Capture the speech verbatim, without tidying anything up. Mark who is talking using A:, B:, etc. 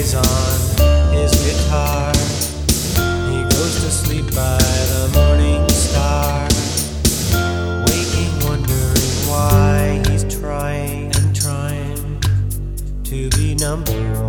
A: plays on his guitar. He goes to sleep by the morning star, waking wondering why he's trying and trying to be number one.